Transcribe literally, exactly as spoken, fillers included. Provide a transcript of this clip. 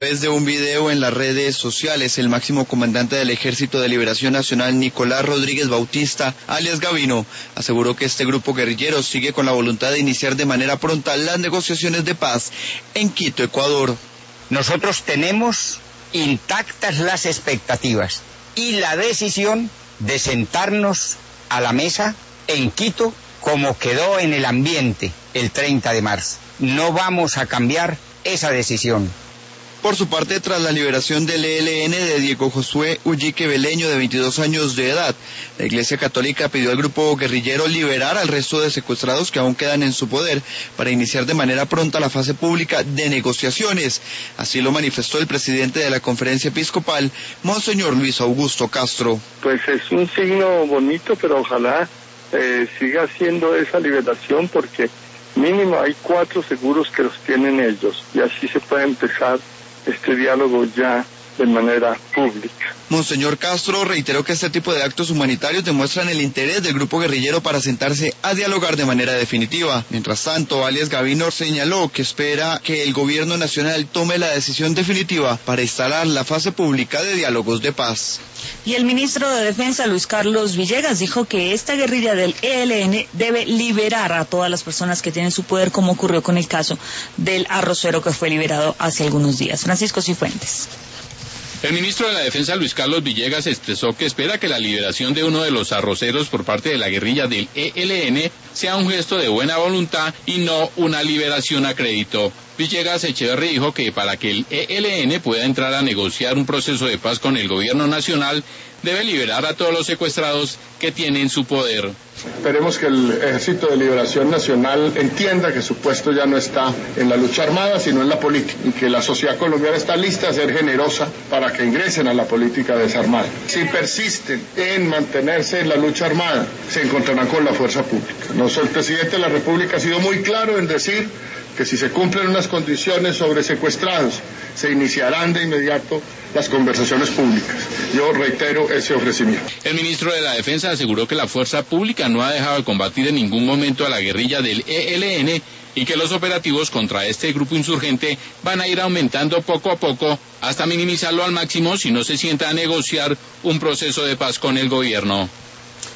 Desde un video en las redes sociales, el máximo comandante del Ejército de Liberación Nacional, Nicolás Rodríguez Bautista, alias Gavino, aseguró que este grupo guerrillero sigue con la voluntad de iniciar de manera pronta las negociaciones de paz en Quito, Ecuador. Nosotros tenemos intactas las expectativas y la decisión de sentarnos a la mesa en Quito como quedó en el ambiente el treinta de marzo. No vamos a cambiar esa decisión. Por su parte, tras la liberación del E L N de Diego Josué Ullique Beleño, de veintidós años de edad, la Iglesia Católica pidió al grupo guerrillero liberar al resto de secuestrados que aún quedan en su poder para iniciar de manera pronta la fase pública de negociaciones. Así lo manifestó el presidente de la Conferencia Episcopal, Monseñor Luis Augusto Castro. Pues es un signo bonito, pero ojalá eh, siga siendo esa liberación, porque mínimo hay cuatro seguros que los tienen ellos, y así se puede empezar este diálogo ya de manera pública. Monseñor Castro reiteró que este tipo de actos humanitarios demuestran el interés del grupo guerrillero para sentarse a dialogar de manera definitiva. Mientras tanto, alias Gavino señaló que espera que el gobierno nacional tome la decisión definitiva para instalar la fase pública de diálogos de paz. Y el ministro de Defensa, Luis Carlos Villegas, dijo que esta guerrilla del E L N debe liberar a todas las personas que tienen su poder, como ocurrió con el caso del arrocero que fue liberado hace algunos días. Francisco Cifuentes. El ministro de la Defensa, Luis Carlos Villegas, expresó que espera que la liberación de uno de los arroceros por parte de la guerrilla del E L N sea un gesto de buena voluntad y no una liberación a crédito. Villegas Echeverri dijo que para que el E L N pueda entrar a negociar un proceso de paz con el gobierno nacional, debe liberar a todos los secuestrados que tienen su poder. Esperemos que el Ejército de Liberación Nacional entienda que su puesto ya no está en la lucha armada, sino en la política, y que la sociedad colombiana está lista a ser generosa para que ingresen a la política desarmada. Si persisten en mantenerse en la lucha armada, se encontrarán con la fuerza pública. Nosotros, el presidente de la República ha sido muy claro en decir que si se cumplen unas condiciones sobre secuestrados, se iniciarán de inmediato las conversaciones públicas. Yo reitero ese ofrecimiento. El ministro de la Defensa aseguró que la fuerza pública no ha dejado de combatir en ningún momento a la guerrilla del E L N y que los operativos contra este grupo insurgente van a ir aumentando poco a poco hasta minimizarlo al máximo si no se sienta a negociar un proceso de paz con el gobierno.